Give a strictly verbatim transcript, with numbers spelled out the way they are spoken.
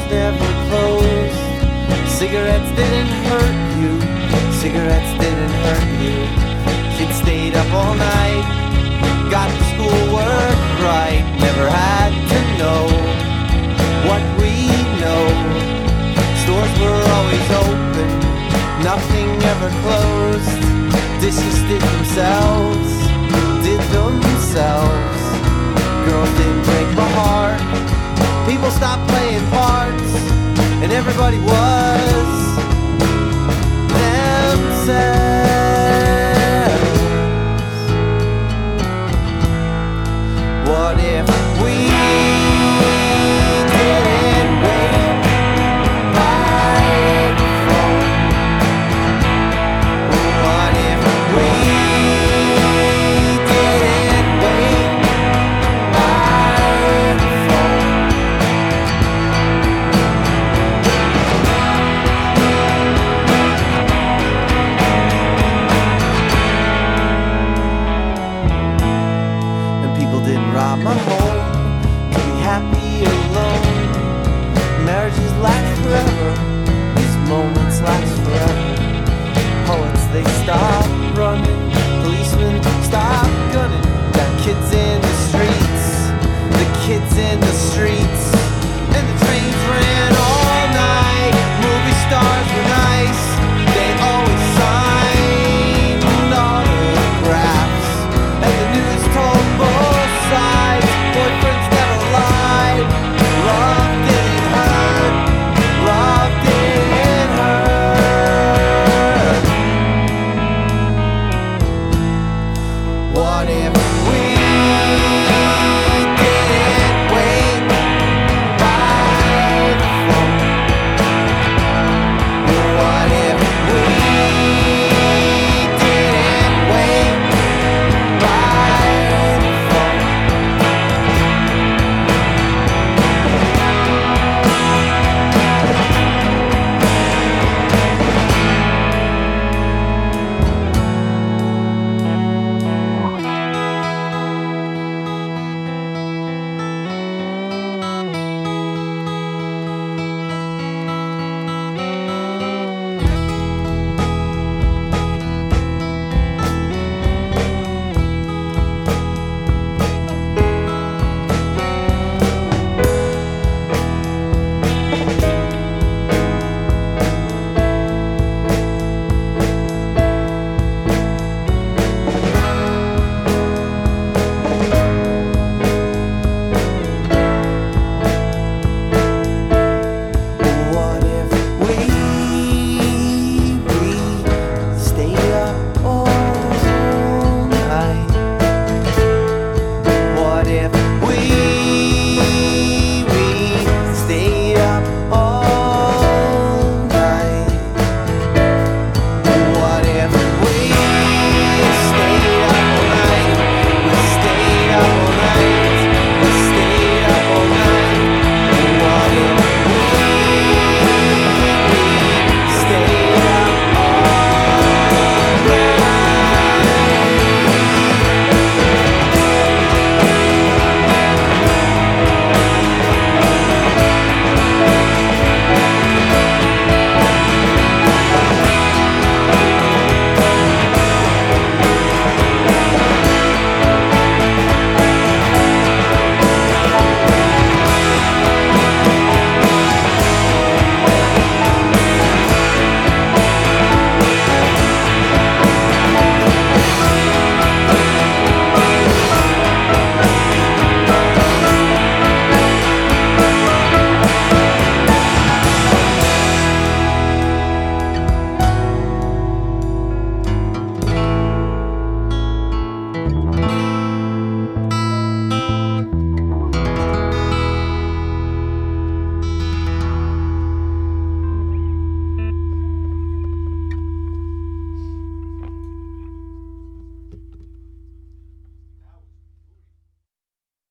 never closed. Cigarettes didn't hurt you, cigarettes didn't hurt you. Kids stayed up all night, got the schoolwork right. Never had to know what we know. Stores were always open, nothing ever closed. Dishes did themselves, did themselves. Girls didn't break my heart. People stopped playing parts, and everybody was themselves. What if we didn't wait by the phone? What if we didn't wait by the phone? And people didn't rob my home to be happy alone. Marriages last forever, these moments last forever. Poets, they stop running, policemen stop gunning. Got kids in the streets, the kids in the streets. And the trains ran all night, movie stars were nice. They always signed autographs, and the news told both sides. Boyfriends never lied. Love didn't hurt, love didn't hurt. What if